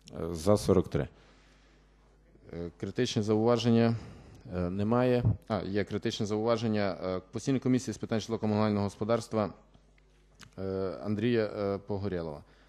За 43. Критичні зауваження немає. Є критичне зауваження. Постійної комісії з питань житлово-комунального господарства Андрія Погорєлова.